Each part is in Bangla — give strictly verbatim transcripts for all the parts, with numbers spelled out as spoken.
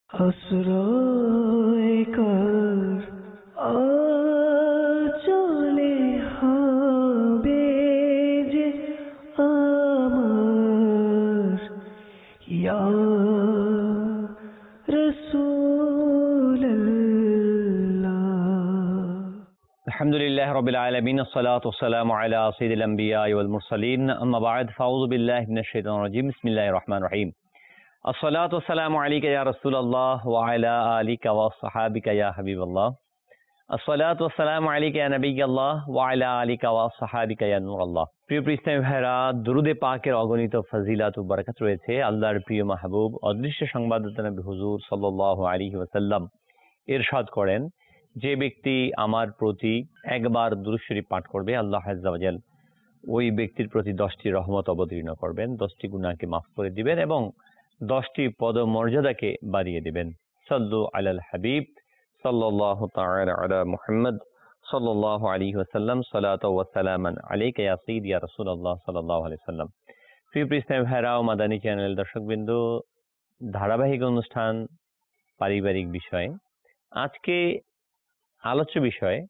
আশ্রয় কর আচলে হবে যে আমার ইয়া রাসূলুল্লাহ। আলহামদুলিল্লাহ রাব্বিল আলামিন, আসসালাতু ওয়াসসালামু আলা সাইয়্যিদিল আমবিয়া ওয়াল মুরসালিন, আম্মা বা'দ, ফাউযু বিল্লাহি মিনাশ শাইতানির রাজীম, বিসমিল্লাহির রহমানির রহিম। আসসালাতু ওয়াসসালামু আলাইকা ইয়া রাসূলুল্লাহ ওয়া আলা আলিকা ওয়া আসহাবিকা ইয়া হাবিবাল্লাহ। আসসালাতু ওয়াসসালামু আলাইকা ইয়া নাবিয়াল্লাহ ওয়া আলা আলিকা ওয়া আসহাবিকা ইয়া নূরাল্লাহ। প্রিয় প্রিয় ইসলামী ভাইরা, দুরুদে পাকের অগণিত ফজিলাত ও বরকত রয়েছে। আল্লাহর প্রিয় মাহবুব অদৃশ্য সংবাদদাতা নবী হুজুর সাল্লাল্লাহু আলাইহি ওয়াসাল্লাম ইরশাদ করেন, যে ব্যক্তি আমার প্রতি একবার দুরূদ শরীফ পাঠ করবে, আল্লাহ আযজা ওয়া জাল ওই ব্যক্তির প্রতি দশটি রহমত অবতীর্ণ করবেন, দশটি গুনাহকে মাফ করে দিবেন এবং দশটি পদমর্যাদাকে বাড়িয়ে দিবেন। সাল্লু আলাল হাবিব সাল্লাল্লাহু তাআলা আলা মুহাম্মদ সাল্লাল্লাহু আলাইহি ওয়াসাল্লাম, সালাতু ওয়া সালামান আলাইকা ইয়া সাইয়্যিদি ইয়া রাসূলুল্লাহ সাল্লাল্লাহু আলাইহি ওয়াসাল্লাম। প্রিয় প্রিয় ইসলামী ভাইরা ও মাদানী চ্যানেল দর্শকবৃন্দ, ধারাবাহিক অনুষ্ঠান পারিবারিক বিষয়। আজকে আলোচ্য বিষয়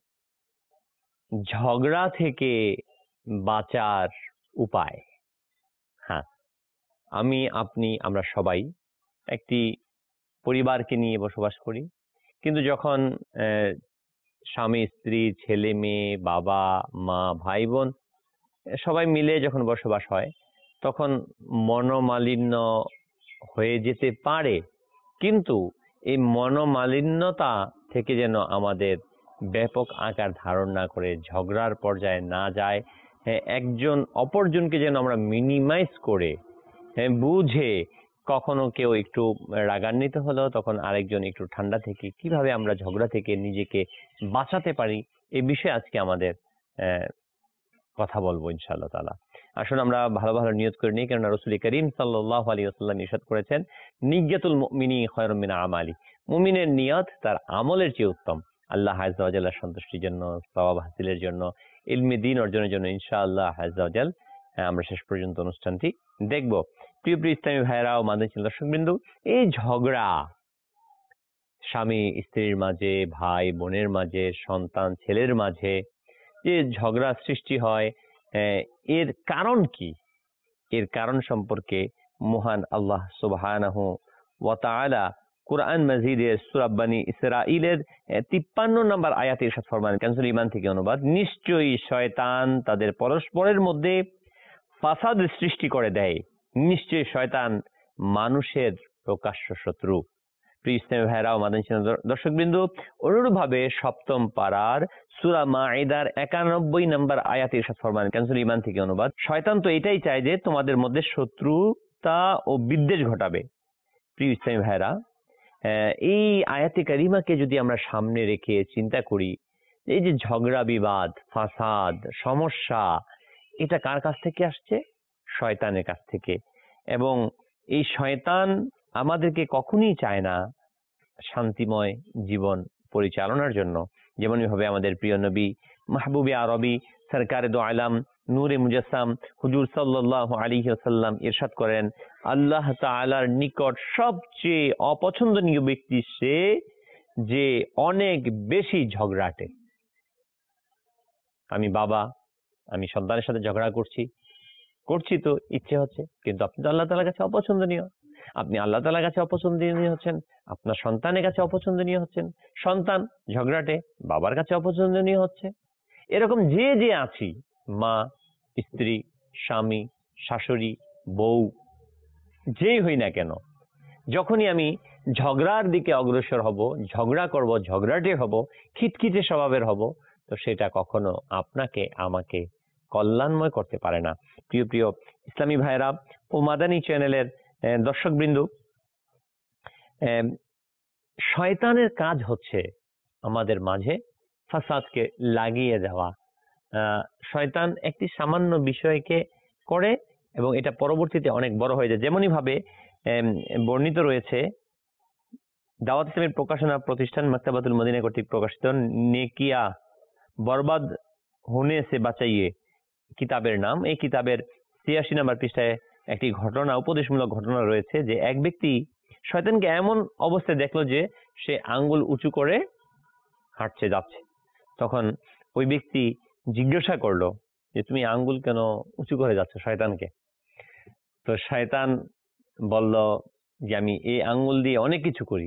ঝগড়া থেকে বাঁচার উপায়। হ্যাঁ, আমি আপনি আমরা সবাই একটি পরিবারকে নিয়ে বসবাস করি, কিন্তু যখন আহ, স্বামী স্ত্রী ছেলে মেয়ে বাবা মা ভাই বোন সবাই মিলে যখন বসবাস হয়, তখন মনোমালিন্য হয়ে যেতে পারে। কিন্তু এই মনোমালিন্যতা থেকে যেন আমাদের ব্যাপক আকার ধারণ না করে ঝগড়ার পর্যায়ে না যায়, হ্যাঁ, একজন অপরজনকে যেন আমরা মিনিমাইজ করে, হ্যাঁ, বুঝে, কখনো কেউ একটু রাগান্বিত হলো তখন আরেকজন একটু ঠান্ডা থেকে কিভাবে আমরা ঝগড়া থেকে নিজেকে বাঁচাতে পারি, এই বিষয়ে আজকে আমাদের আহ, কথা বলবো ইনশাআল্লাহ তাআলা। আসুন আমরা ভালো ভালো নিয়ত করে নিই, কেননা রাসূল করিম সাল্লাল্লাহু আলাইহি ওয়াসাল্লাম ইরশাদ করেছেন, নিয়্যাতুল মুমিনি খায়রুম মিন আমালি, মুমিনের নিয়ত তার আমলের চেয়ে উত্তম। আল্লাহ আযজা ওয়া জাল্লার সন্তুষ্টির জন্য, সওয়াব হাসিলের জন্য, ইলমে দ্বীন অর্জনের জন্য ইনশাআল্লাহ আযজা ওয়া জাল আমরা শেষ পর্যন্ত অনুষ্ঠানটি দেখব। প্রিয় প্রিয় ইসলামী ভাইরা ও মাদানী দর্শকবৃন্দ, এই ঝগড়া স্বামী স্ত্রীর মাঝে, ভাই বোনের মাঝে, সন্তান ছেলের মাঝে যে ঝগড়া সৃষ্টি হয়, এর কারণ কি? এর কারণ সম্পর্কে মহান আল্লাহ সুবহানাহু ওয়া তাআলা কুরআন মাজিদের সূরা বনী ইসরাঈলের তিপ্পান্ন নম্বর আয়াতে ইরশাদ ফরমান, কানসুল ঈমান থেকে অনুবাদ, নিশ্চয়ই শয়তান তাদের পরস্পরের মধ্যে ফাসাদ সৃষ্টি করে দেয়, নিশ্চয়ই শয়তান মানুষের প্রকাশ্য শত্রু। প্রিয় ইসলামী ভাইরা ও মাদানী দর্শকবৃন্দ, অনুরূপভাবে সপ্তম পারার সূরা মাঈদার একানব্বই নম্বর আয়াতে ইরশাদ ফরমান, কানসুল ঈমান থেকে অনুবাদ, শয়তান তো এটাই চায় যে তোমাদের মধ্যে শত্রুতা ও বিদ্বেষ ঘটাবে। প্রিয় ইসলামী ভাইরা, এই আয়াতে কারিমাকে যদি আমরা সামনে রেখে চিন্তা করি, এই যে ঝগড়া বিবাদ ফাসাদ সমস্যা, এটা কার কাছ থেকে আসছে? শয়তানের কাছ থেকে। এবং এই শয়তান আমাদেরকে কখনোই চায় না শান্তিময় জীবন পরিচালনার জন্য। যেমন ভাবে আমাদের প্রিয় নবী মাহবুবে আরবি সরকারে দো আলম নূরে মুজাসসাম হুজুর সাল্লাল্লাহু আলাইহি ওয়াসাল্লাম ইরশাদ করেন, আল্লাহ তাআলার নিকট সবচেয়ে অপছন্দনীয় ব্যক্তি সে যে অনেক বেশি ঝগড়াটে। আমি বাবা, আমি সন্তানের সাথে ঝগড়া করছি করছি তো ইচ্ছে হচ্ছে, কিন্তু আপনি তো আল্লাহ তাআলার কাছে অপছন্দনীয়। আপনি আল্লাহ তাআলার কাছে অপছন্দনীয় হচ্ছেন, আপনার সন্তানের কাছে অপছন্দনীয় হচ্ছেন, সন্তান ঝগড়াটে বাবার কাছে অপছন্দনীয় হচ্ছে। এরকম যে যে আছি, মা স্ত্রী স্বামী শাশুড়ি বউ, যেই হই না কেন, যখনই আমি ঝগড়ার দিকে অগ্রসর হব, ঝগড়া করব, ঝগড়াটে হব, খিটখিটে স্বভাবের হব, তো সেটা কখনো আপনাকে আমাকে কল্যাণময় করতে পারে না। প্রিয় প্রিয় ইসলামী ভাইরা ও মাদানী চ্যানেলের দর্শকবৃন্দ, শয়তানের কাজ হচ্ছে আমাদের মাঝে ফাসাদকে লাগিয়ে দেওয়া। শয়তান একটি সামান্য বিষয়কে করে এবং এটা পরবর্তীতে অনেক বড় হয়ে যায়। যেমনই ভাবে বর্ণিত রয়েছে দাওয়াত ইসলামের প্রকাশনা প্রতিষ্ঠান মাকতাবাতুল মদিনা কর্তৃক প্রকাশিত নেকিয়া বরবাদ হোনে সে বাঁচাইয়ে কিতাবের নাম। এই কিতাবের ছিয়াশি নম্বর পৃষ্ঠায় একটি ঘটনা, উপদেশমূলক ঘটনা রয়েছে যে এক ব্যক্তি শয়তানকে এমন অবস্থায় দেখলো যে সে আঙ্গুল উঁচু করে হাঁটছে যাচ্ছে। তখন ওই ব্যক্তি জিজ্ঞাসা করলো যে তুমি আঙ্গুল কেন উঁচু করে যাচ্ছ শয়তানকে? তো শয়তান বলল যে আমি এই আঙ্গুল দিয়ে অনেক কিছু করি,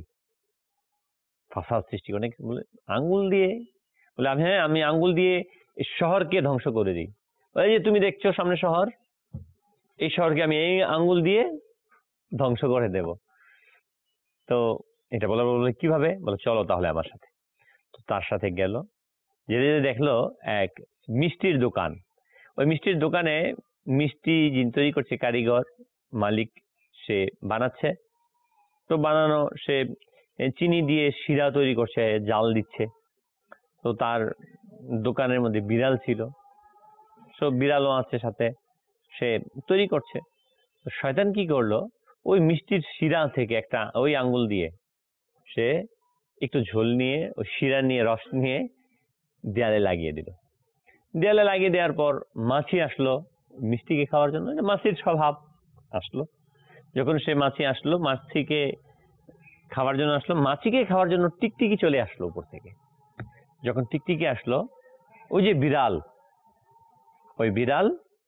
ফাসাদ সৃষ্টি করি। অনেক বলে আঙ্গুল দিয়ে বলে আমি হ্যাঁ আমি আঙ্গুল দিয়ে এই শহরকে ধ্বংস করে দিই। ওই যে তুমি দেখছো সামনে শহর, এই শহরকে আমি এই আঙ্গুল দিয়ে ধ্বংস করে দেব। তো এটা বলার বললো কিভাবে? বলে চলো তাহলে আমার সাথে। তো তার সাথে গেল, যেতে যেতে দেখলো এক মিষ্টির দোকান। ওই মিষ্টির দোকানে মিষ্টি যিনি তৈরি করছে কারিগর মালিক, সে বানাচ্ছে। তো বানানো সে চিনি দিয়ে শিরা তৈরি করছে, জাল দিচ্ছে। তো তার দোকানের মধ্যে বিড়াল ছিল, সব বিড়ালও আছে সাথে, সে তৈরি করছে। তো শয়তান কি করলো, ওই মিষ্টির শিরা থেকে একটা ওই আঙ্গুল দিয়ে সে একটু ঝোল নিয়ে ওই শিরা নিয়ে রস নিয়ে দেয়ালে লাগিয়ে দিল। দেয়ালে লাগিয়ে দেওয়ার পর মাছি আসলো মিষ্টিকে খাওয়ার জন্য, মাছির স্বভাব আসলো। যখন সে মাছি আসলো, মাছিকে খাওয়ার জন্য আসলো, মাছিকে খাওয়ার জন্য টিকটিকি চলে আসলো উপর থেকে। যখন টিকটিকি আসলো, ওই যে বিড়াল, ওই বিড়াল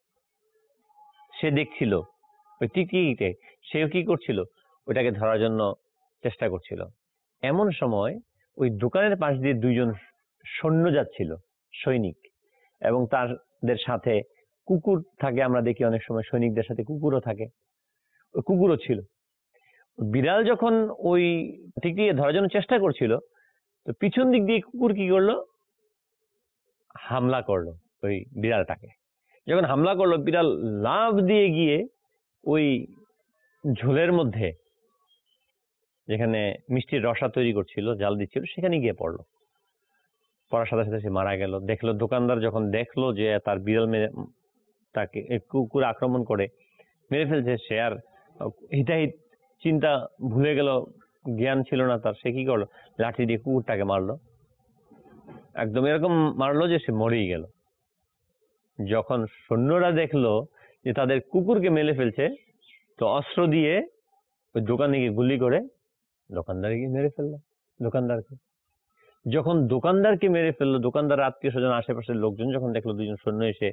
সে দেখছিল ওই টিকটিকিকে, সেও কি করছিল, ওইটাকে ধরার জন্য চেষ্টা করছিল। এমন সময় ওই দোকানের পাশ দিয়ে দুইজন সৈন্য যাচ্ছিল, সৈনিক, এবং তাদের সাথে কুকুর থাকে। আমরা দেখি অনেক সময় সৈনিকদের সাথে কুকুরও থাকে, ওই কুকুরও ছিল। বিড়াল যখন ওই টিকটিকি ধরার জন্য চেষ্টা করছিল, তো পিছন দিক দিয়ে কুকুর কি করলো, হামলা করলো ওই বিড়ালটাকে। যখন হামলা করলো, বিড়াল লাফ দিয়ে গিয়ে ওই ঝোলের মধ্যে যেখানে মিষ্টির রসা তৈরি করছিল, জাল দিচ্ছিল, সেখানে গিয়ে পড়লো। পড়ার সাথে সাথে সে মারা গেল। দেখলো দোকানদার যখন দেখলো যে তার বিড়াল মেরে তাকে কুকুর আক্রমণ করে মেরে ফেলছে, সে আর হিতাহিত চিন্তা ভুলে গেল, জ্ঞান ছিল না তার। সে কি করলো, লাঠি দিয়ে কুকুরটাকে মারলো, একদম এরকম মারলো যে সে মরেই গেল। যখন সৈন্যরা দেখলো যে তাদের কুকুরকে মেরে ফেলছে, তো অস্ত্র দিয়ে ওই দোকানে গিয়ে গুলি করে দোকানদারকে মেরে ফেললো। দোকানদারকে যখন দোকানদারকে মেরে ফেললো, দোকানদার আত্মীয় স্বজন আশেপাশের লোকজন যখন দেখলো দুজন সৈন্য এসে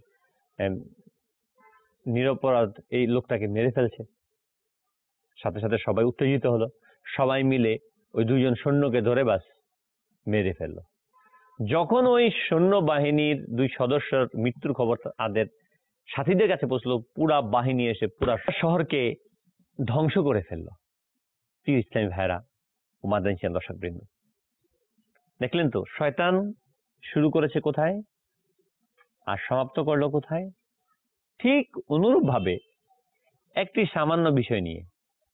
নিরপরাধ এই লোকটাকে মেরে ফেলছে, সাথে সাথে সবাই উত্তেজিত হলো। সবাই মিলে ওই দুইজন সৈন্যকে ধরে বাস মেরে ফেললো। যখন ওই সৈন্য বাহিনীর দুই সদস্যের মৃত্যুর খবর তাদের সাথীদের কাছে পৌঁছলো, পুরা বাহিনী এসে পুরা শহরকে ধ্বংস করে ফেললো। প্রিয় ইসলামী ভাইরা ও মাদানী চ্যানেল দর্শক বৃন্দ, দেখলেন তো শয়তান শুরু করেছে কোথায় আর সমাপ্ত করলো কোথায়? ঠিক অনুরূপ ভাবে একটি সামান্য বিষয় নিয়ে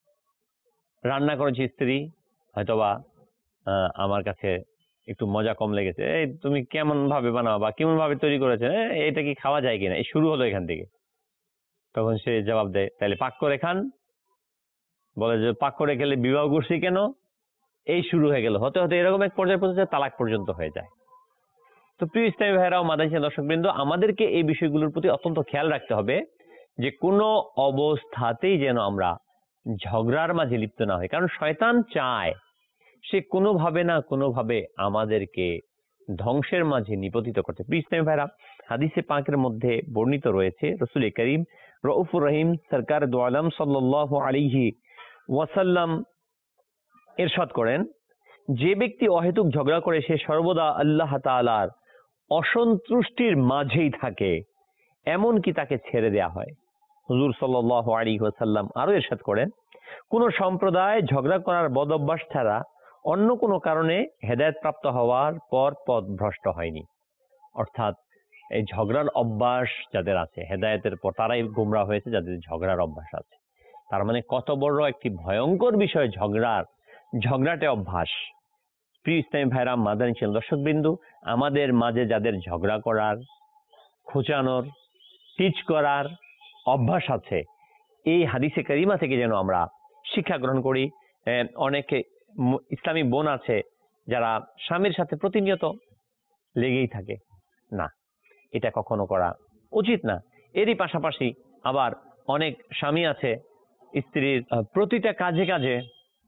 রান্না করেছে স্ত্রী, হয়তোবা আমার কাছে একটু মজা কম লেগেছে, এই তুমি কেমন ভাবে বানাও বা কেমন ভাবে তৈরি করেছে, এটা কি খাওয়া যায় কিনা, এই শুরু হলো এখান থেকে। তখন সে জবাব দেয়, তাহলে পাক করে খান। বলে যে পাক করে খেলে বিবাহ করছি কেন, এই শুরু হয়ে গেল। হতে হতে এরকম এক পর্যায়ে পর্যন্ত তালাক পর্যন্ত হয়ে যায়। তো প্রিয় ইসলামী ভাইরা ও মাদানী চ্যানেল দর্শকবৃন্দ, আমাদেরকে এই বিষয়গুলোর প্রতি অত্যন্ত খেয়াল রাখতে হবে যে কোনো অবস্থাতেই যেন আমরা ঝগড়ার মাঝে লিপ্ত না হই। কারণ শয়তান চায় সে কোনোভাবে না কোনোভাবে আমাদেরকে ধ্বংসের মাঝে নিপতিত করতে। প্রিয় ইসলামী ভাইরা, হাদিসে পাকের মধ্যে বর্ণিত রয়েছে, রাসূল করিম রউফুর রহিম সরকার দু আলম সাল্লাল্লাহু আলাইহি ওয়াসাল্লাম ইরশাদ করেন, যে ব্যক্তি অহেতুক ঝগড়া করে সে সর্বদা আল্লাহ তাআলার অসন্তুষ্টির মাঝেই থাকে, এমন কি তাকে ছেড়ে দেয়া হয়। হুজুর সাল্লাল্লাহু আলাইহি ওয়াসাল্লাম আরো ইরশাদ করেন, কোন সম্প্রদায় ঝগড়া করার বদ অভ্যাস ছাড়া অন্য কোনো কারণে হেদায়েত প্রাপ্ত হওয়ার পর পথ ভ্রষ্ট হয়নি। অর্থাৎ এই ঝগড়ার অভ্যাস যাদের আছে, হেদায়েতের পর তারাই গোমরা হয়েছে যাদের ঝগড়ার অভ্যাস আছে। তার মানে কত বড় একটি ভয়ঙ্কর বিষয় ঝগড়ার, ঝগড়াটে অভ্যাস। প্রিয় ইসলামী ভাইরা, মাদানী চ্যানেল দর্শকবৃন্দু, আমাদের মাঝে যাদের ঝগড়া করার, খোঁচানোর, টিচ করার অভ্যাস আছে, এই হাদিসে কারিমা থেকে যেন আমরা শিক্ষা গ্রহণ করি। অনেকে ইসলামী বোন আছে যারা স্বামীর সাথে প্রতিনিয়ত লেগেই থাকে, না, এটা কখনো করা উচিত না। এরই পাশাপাশি আবার অনেক স্বামী আছে স্ত্রীর প্রতিটা কাজে কাজে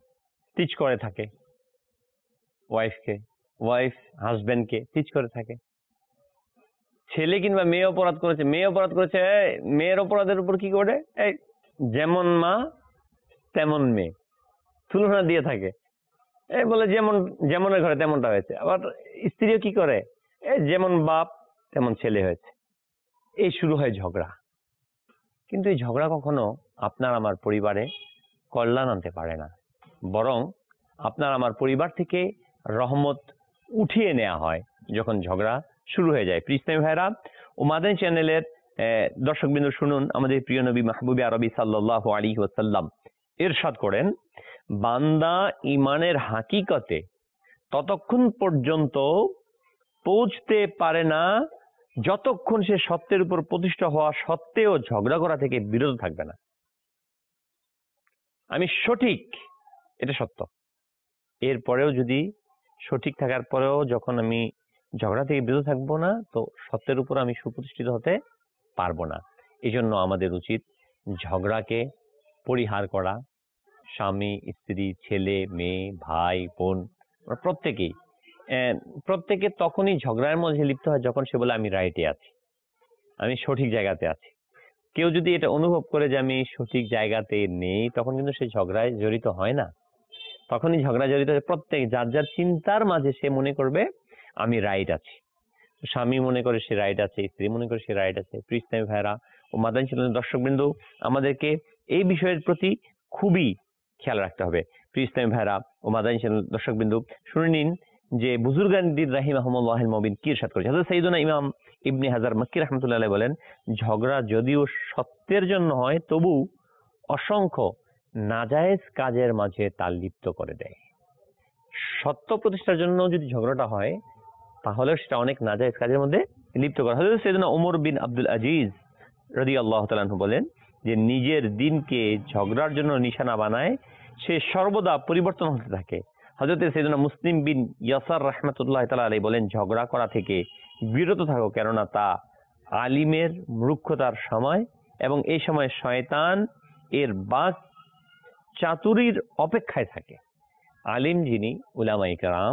টিচ করে থাকে ওয়াইফকে, ওয়াইফ হাজবেন্ডকে টিচ করে থাকে। ছেলে কিংবা মেয়ে অপরাধ করেছে, মেয়ে অপরাধ করেছে, এই মেয়ের অপরাধের উপর কি করে, এই যেমন মা তেমন মেয়ে তুলনা দিয়ে থাকে। এই বলে যেমন যেমনের ঘরে তেমনটা হয়েছে। আবার স্ত্রীও কি করে, এই যেমন বাপ তেমন ছেলে হয়েছে। এই শুরু হয় ঝগড়া। কিন্তু এই ঝগড়া কখনো আপনার আমার পরিবারে কল্যাণ আনতে পারে না, বরং আপনার আমার পরিবার থেকে রহমত উঠিয়ে নেওয়া হয় যখন ঝগড়া শুরু হয়ে যায়। প্রিয় ইসলামী ভাইরা ও মাদানী চ্যানেলের দর্শকবৃন্দ, শুনুন আমাদের প্রিয় নবী মাহবুবে আরবি সাল্লাল্লাহু আলাইহি ওয়াসাল্লাম ইরশাদ করেন, বান্দা ইমানের হাকিকতে ততক্ষণ পর্যন্ত পৌঁছতে পারে না যতক্ষণ সে সত্যের উপর প্রতিষ্ঠা হওয়া সত্ত্বেও ঝগড়া করা থেকে বিরত থাকবে না। আমি সঠিক, এটা সত্য, এরপরেও যদি সঠিক থাকার পরেও যখন আমি ঝগড়া থেকে বিরত থাকবো না, তো সত্যের উপর আমি সুপ্রতিষ্ঠিত হতে পারবো না। এই জন্য আমাদের উচিত ঝগড়াকে পরিহার করা। স্বামী স্ত্রী, ছেলে মেয়ে, ভাই বোন, প্রত্যেকেই প্রত্যেকে তখনই ঝগড়ার মধ্যে লিপ্ত হয় যখন সে বলে আমি রাইটে আছি, আমি সঠিক জায়গাতে আছি। কেউ যদি এটা অনুভব করে যে আমি সঠিক জায়গাতে নেই, তখন কিন্তু সে ঝগড়ায় জড়িত হয় না। তখনই ঝগড়া জড়িত হয় প্রত্যেক যার যার চিন্তার মাঝে সে মনে করবে আমি রাইট আছি। স্বামী মনে করে সে রাইট আছে, স্ত্রী মনে করে সে রাইট আছে। প্রিয় ইসলামী ভাইরা ও মাদানী চ্যানেলের দর্শকবৃন্দ, আমাদেরকে এই বিষয়ের প্রতি খুবই খেয়াল রাখতে হবে। প্রিয় ইসলামী ভাইরা ও মাদানী চ্যানেল দর্শকবৃন্দ, শুনে নিন যে বুজুর্গানদিন রাহিমাহুমুল্লাহিল মুবিন কি ইরশাদ করেছে। হযরত সাইয়্যিদুনা ইমাম ইবনে হাজার মক্কি রাহমাতুল্লাহি আলাইহি বলেন, ঝগড়া যদিও সত্যের জন্য হয় তবু অসংখ্য নাজায়েজ কাজের মাঝে তা লিপ্ত করে দেয়। সত্য প্রতিষ্ঠার জন্য যদি ঝগড়াটা হয় তাহলে সেটা অনেক নাজায়েজ কাজের মধ্যে লিপ্ত করে। হযরত সাইয়্যিদুনা ওমর বিন আব্দুল আজিজ রাদিয়াল্লাহু তাআলা আনহু বলেন যে নিজের দিনকে ঝগড়ার জন্য নিশানা বানায় সে সর্বদা পরিবর্তন হতে থাকে। হযরত সাইয়্যিদুনা মুসলিম বিন ইয়াসার রাহমাতুল্লাহি তাআলা আলাইহি বলেন, ঝগড়া করা থেকে বিরত থাকো, কেননা তা আলিমের মূর্খতার সময় এবং এই সময় শয়তান এর বাস চাতুরীর অপেক্ষায় থাকে। আলিম যিনি উলামায়ে কেরাম,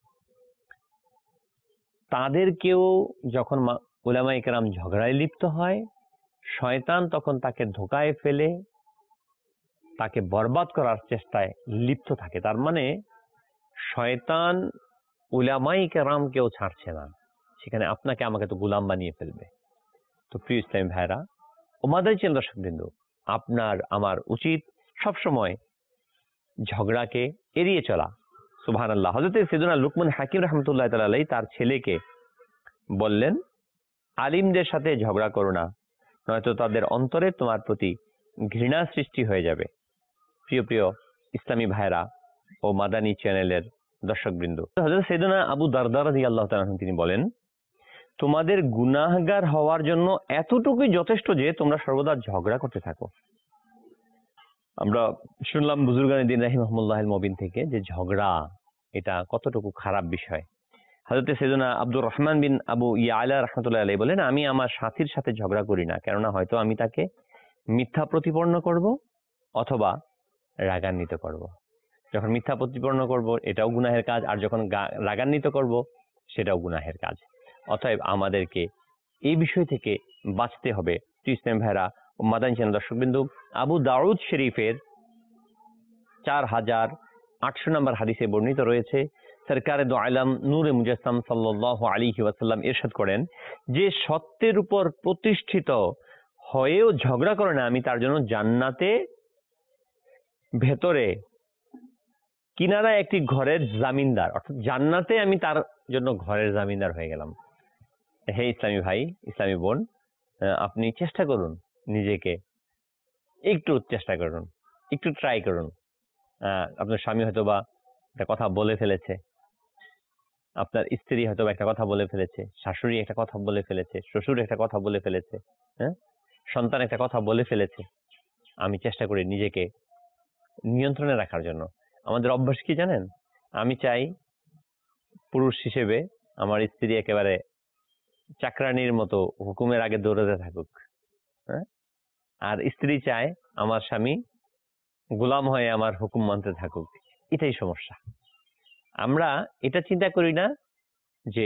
তাদেরকেও যখন উলামায়ে কেরাম ঝগড়ায় লিপ্ত হয়, শয়তান তখন তাকে ধোকায় ফেলে তাকে বরবাদ করার চেষ্টায় লিপ্ত থাকে। তার মানে শয়তান উলামায়ে কেরামকেও ছাড়ছে না, সেখানে আপনাকে আমাকে তো গোলাম বানিয়ে ফেলবে। তো প্রিয় ইসলামী ভাইরা ও মাদানী চ্যানেল দর্শকবৃন্দ, আপনার আমার উচিত সবসময় ঝগড়াকে এড়িয়ে চলা। সুবহানাল্লাহ। হযরত সাইয়্যিদুনা লুকমান হাকিম রাহমাতুল্লাহি তাআলা আলাইহি তার ছেলেকে বললেন, আলিমদের সাথে ঝগড়া করো না, নয়তো তাদের অন্তরে তোমার প্রতি ঘৃণা সৃষ্টি হয়ে যাবে। প্রিয় প্রিয় ইসলামী ভাইরা ও মাদানী চ্যানেলের দর্শকবৃন্দ, হযরত সাইয়্যিদুনা আবু দারদা রাদিয়াল্লাহু তাআলা আনহু তিনি বলেন, তোমাদের গুনাহগার হওয়ার জন্য এতটুকুই যথেষ্ট যে তোমরা সর্বদা ঝগড়া করতে থাকো। আমরা শুনলাম বুজুর্গানদিন রাহিমাহুমুল্লাহিল মুবিন থেকে যে ঝগড়া এটা কতটুকু খারাপ বিষয়। হযরত সাইয়্যিদুনা আব্দুর রহমান বিন আবু ইয়ালা রাহমাতুল্লাহি আলাইহি বলেন, আমি আমার সাথীর সাথে ঝগড়া করি না, কেননা হয়তো আমি তাকে মিথ্যা প্রতিপন্ন করব অথবা রাগান্বিত করব। যখন মিথ্যা প্রতিপন্ন করব এটাও গুনাহের কাজ, আর যখন রাগান্বিত করব সেটাও গুনাহের কাজ। অতএব আমাদেরকে এই বিষয় থেকে বাঁচতে হবে। ইসলাম ভাইরা ও মাদানী চ্যানেল দর্শকবৃন্দ, আবু দাউদ শরীফের চার হাজার আটশো নম্বর হাদিসে বর্ণিত রয়েছে, সরকারে দো আলম নূরে মুজাসসাম সাল্লাল্লাহু আলাইহি ওয়াসাল্লাম ইরশাদ করেন, যে সত্যের উপর প্রতিষ্ঠিত হয়েও ঝগড়া করে না, আমি তার জন্য জান্নাতে ভেতরে কিনারায় একটি ঘরের জামিনদার, অর্থাৎ জান্নাতে আমি তার জন্য ঘরের জামিনদার হয়ে গেলাম। হে ইসলামী ভাই, ইসলামী বোন, আপনি চেষ্টা করুন, নিজেকে একটু চেষ্টা করুন, একটু ট্রাই করুন। আপনার স্বামী হয়তো বা একটা কথা বলে ফেলেছে, আপনার স্ত্রী হয়তো একটা কথা বলে ফেলেছে, শাশুড়ি একটা কথা বলে ফেলেছে, শ্বশুর একটা কথা বলে ফেলেছে, হ্যাঁ, সন্তান একটা কথা বলে ফেলেছে। আমি চেষ্টা করি নিজেকে নিয়ন্ত্রণে রাখার জন্য। আমাদের অভ্যাস কি জানেন? আমি চাই পুরুষ হিসেবে আমার স্ত্রী একেবারে চাকরানির মতো হুকুমের আগে দৌড়াতে থাকুক, হ্যাঁ, আর স্ত্রী চায় আমার স্বামী গোলাম হয়ে আমার হুকুম মানতে থাকুক। এটাই সমস্যা। আমরা এটা চিন্তা করি না যে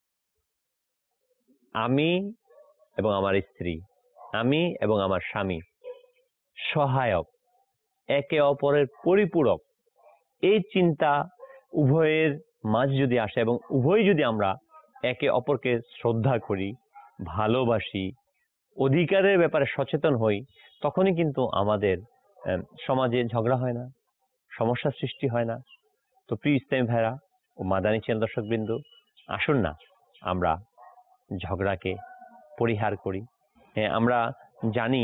আমি এবং আমার স্ত্রী, আমি এবং আমার স্বামী সহায়ক, একে অপরের পরিপূরক। এই চিন্তা উভয়ের মাঝে যদি আসে এবং উভয় যদি আমরা একে অপরকে শ্রদ্ধা করি, ভালোবাসি, অধিকারের ব্যাপারে সচেতন হই, তখনই কিন্তু আমাদের আহ, সমাজে ঝগড়া হয় না, সমস্যার সৃষ্টি হয় না। তো প্রিয় ইসলামী ভাইরা ও মাদানী চ্যানেল দর্শকবৃন্দ, আসুন না আমরা ঝগড়াকে পরিহার করি। হ্যাঁ, আমরা জানি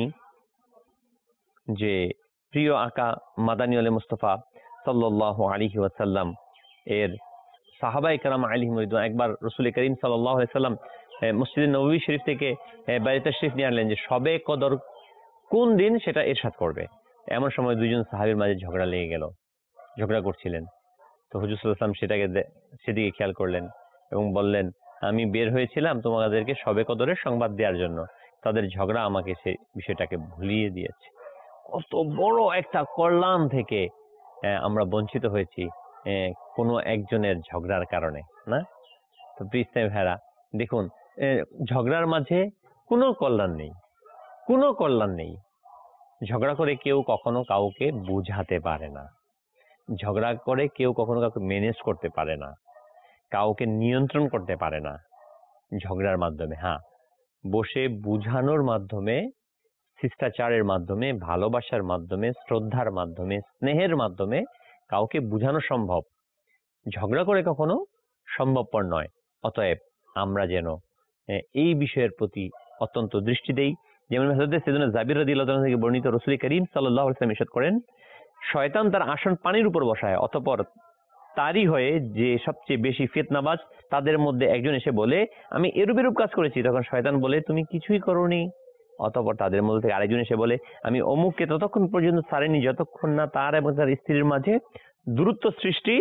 যে প্রিয় আকা মাদানী ওয়ালি মুস্তাফা সাল্লাল্লাহু আলাইহি ওয়াসাল্লাম এর সাহাবায়ে কেরাম আলাইহিম রিদওয়ান একবার রাসূল করিম সাল্লাল্লাহু আলাইহি ওয়াসাল্লাম মসজিদে নববী শরীফ থেকে বাইরে তাশরীফ নিয়ে আনলেন যে সবে কদর কোন দিন সেটা ইরশাদ করবে। এমন সময় দুইজন সাহাবীর মাঝে ঝগড়া লেগে গেল, ঝগড়া করছিলেন। তো হুজুর সাল্লাল্লাহু আলাইহি ওয়াসাল্লাম সেটাকে সেদিকে খেয়াল করলেন এবং বললেন, আমি বের হয়েছিলাম তোমাদেরকে সবে কদরের সংবাদ দেওয়ার জন্য, তাদের ঝগড়া আমাকে সেই বিষয়টাকে ভুলিয়ে দিয়েছে। কত বড় একটা কল্যাণ থেকে আহ, আমরা বঞ্চিত হয়েছি আহ, কোনো একজনের ঝগড়ার কারণে, না? তো প্রিয় ভাইরা দেখুন, আহ, ঝগড়ার মাঝে কোনো কল্যাণ নেই, কোনো কল্যাণ নেই। ঝগড়া করে কেউ কখনো কাউকে বুঝাতে পারে না, ঝগড়া করে কেউ কখনো কাউকে ম্যানেজ করতে পারে না, কাউকে নিয়ন্ত্রণ করতে পারে না ঝগড়ার মাধ্যমে। হ্যাঁ, বসে বুঝানোর মাধ্যমে, শিষ্টাচারের মাধ্যমে, ভালোবাসার মাধ্যমে, শ্রদ্ধার মাধ্যমে, স্নেহের মাধ্যমে কাউকে বুঝানো সম্ভব। ঝগড়া করে কখনো সম্ভবপর নয়। অতএব আমরা যেন এই বিষয়ের প্রতি অত্যন্ত দৃষ্টি দেই। যেমন হযরত সাইয়েদনা জাবির রাদিয়াল্লাহু তাআলা থেকে বর্ণিত, রাসূল করিম সাল্লাল্লাহু আলাইহি ওয়াসাল্লাম ইরশাদ করেন, শয়তান তার আসন পানির উপর বসায়, অতঃপর তারই হয়ে যে সবচেয়ে বেশি ফিতনাবাজ তাদের মধ্যে একজন এসে বলে, আমি এরূপ এরূপ কাজ করেছি। তখন শয়তান বলে, তুমি কিছুই করোনি। অতঃপর তাদের মধ্যে থেকে আরেকজন এসে বলে, আমি অমুককে ততক্ষণ পর্যন্ত ছাড়েনি যতক্ষণ না তার এবং তার স্ত্রীর মাঝে দূরত্ব সৃষ্টি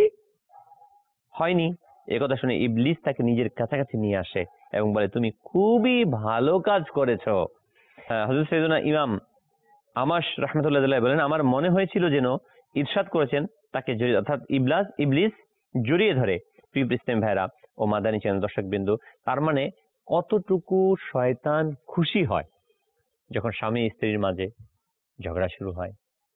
হয়নি। একথা শুনে ইবলিস তাকে নিজের কাছাকাছি নিয়ে আসে এবং বলে, তুমি খুবই ভালো কাজ করেছো। হযরত সাইয়েদনা ইমাম আমাশ রাহমাতুল্লাহি আলাইহি বলেন, আমার মনে হয়েছিল যেন ইরশাদ করেছেন তাকে জড়িয়ে, অর্থাৎ ইবলাস ইবলিস জড়িয়ে ধরে। প্রিয় ইসলামী ভাইরা ও মাদানী চ্যানেল দর্শকবৃন্দ, তার মানে কতটুকু শয়তান খুশি হয় যখন স্বামী স্ত্রীর মাঝে ঝগড়া শুরু হয়,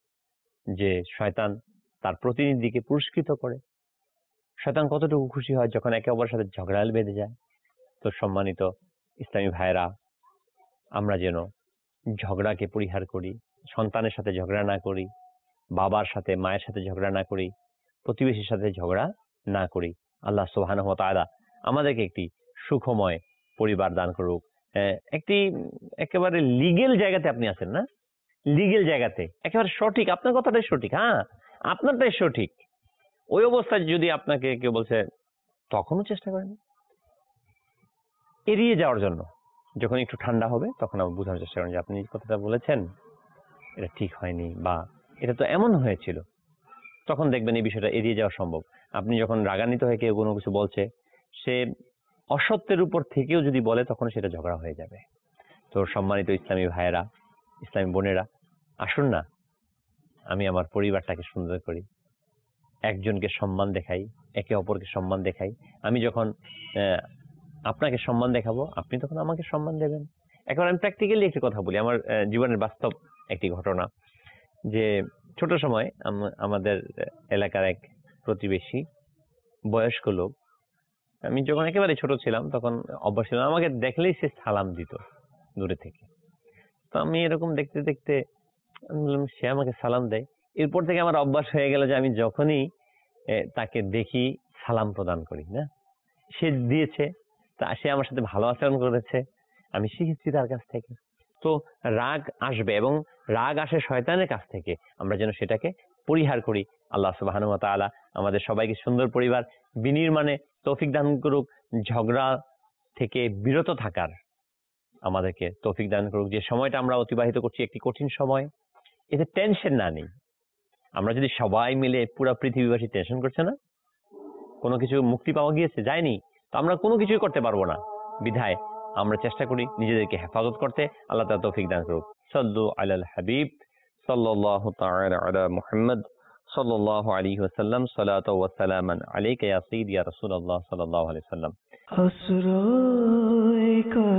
যে শয়তান তার প্রতিনিধিকে পুরস্কৃত করে। শয়তান কতটুকু খুশি হয় যখন একে অপরের সাথে ঝগড়া বেঁধে যায়। তো সম্মানিত ইসলামী ভাইরা, আমরা যেন ঝগড়াকে পরিহার করি, সন্তানের সাথে ঝগড়া না করি, বাবার সাথে মায়ের সাথে ঝগড়া না করি, প্রতিবেশীর সাথে ঝগড়া না করি। আল্লাহ সুবহানাহু ওয়া তাআলা আমাদেরকে একটি সুখময় পরিবার দান করুক। একটি একেবারে লিগেল জায়গাতে আপনি আছেন, না? লিগেল জায়গাতে একেবারে সঠিক, আপনার কথাটাই সঠিক, হ্যাঁ আপনারটাই সঠিক। ওই অবস্থায় যদি আপনাকে কেউ বলছে, তখনও চেষ্টা করেন এড়িয়ে যাওয়ার জন্য। যখন একটু ঠান্ডা হবে তখন আবার বোঝানোর চেষ্টা করেন যে আপনি কথাটা বলেছেন এটা ঠিক হয়নি, বা এটা তো এমন হয়েছিল। তখন দেখবেন এই বিষয়টা এড়িয়ে যাওয়া সম্ভব। আপনি যখন রাগান্বিত হয়ে কেউ কোনো কিছু বলছে, সে অসত্যের উপর থেকেও যদি বলে, তখন সেটা ঝগড়া হয়ে যাবে। তো সম্মানিত ইসলামী ভাইয়েরা, ইসলামী বোনেরা, আসুন না আমি আমার পরিবারটাকে সুন্দর করি, একজনকে সম্মান দেখাই, একে অপরকে সম্মান দেখাই। আমি যখন আপনাকে সম্মান দেখাবো, আপনি তখন আমাকে সম্মান দেবেন। এখন আমি প্র্যাকটিক্যালি একটি কথা বলি, আমার জীবনের বাস্তব একটি ঘটনা। যে ছোট সময় আমাদের এলাকার এক প্রতিবেশী বয়স্ক লোক, আমি যখন একেবারে ছোট ছিলাম তখন অভ্যাস ছিল, আমাকে দেখলেই সে সালাম দিত দূরে থেকে। তো আমি এরকম দেখতে দেখতে সে আমাকে সালাম দেয়, এরপর থেকে আমার অভ্যাস হয়ে গেল যে আমি যখনই তাকে দেখি সালাম প্রদান করি। না, সে দিয়েছে, তা সে আমার সাথে ভালো আচরণ করেছে, আমি শিখেছি তার কাছ থেকে। তো রাগ আসবে, এবং রাগ আসে শয়তানের কাছ থেকে, আমরা যেন সেটাকে পরিহার করি। আল্লাহ সুবহানাহু ওয়া তাআলা আমাদের সবাইকে সুন্দর পরিবার বিনির্মাণে তৌফিক দান করুক, ঝগড়া থেকে বিরত থাকার আমাদেরকে তৌফিক দান করুক। যে সময়টা আমরা অতিবাহিত করছি একটি কঠিন সময়, এতে টেনশন না নেই। আমরা যদি সবাই মিলে, পুরো পৃথিবীবাসী টেনশন করছে না, কোনো কিছু মুক্তি পাওয়া গিয়েছে, যায়নি, তো আমরা কোনো কিছুই করতে পারবো না। বিধায় আমরা চেষ্টা করি নিজেদেরকে হেফাজত করতে। আল্লাহ তাআলা তৌফিক দান করুক। সাল্লু আলাল হাবিব সাল্লাল্লাহু তাআলা আলা মুহাম্মদ সাল্লাল্লাহু আলাইহি ওয়াসাল্লাম সালাতু ওয়া সালামান আলাইকা ইয়া সাইয়্যিদি ইয়া রাসূলুল্লাহ সাল্লাল্লাহু আলাইহি ওয়াসাল্লাম। আশ্রয় কর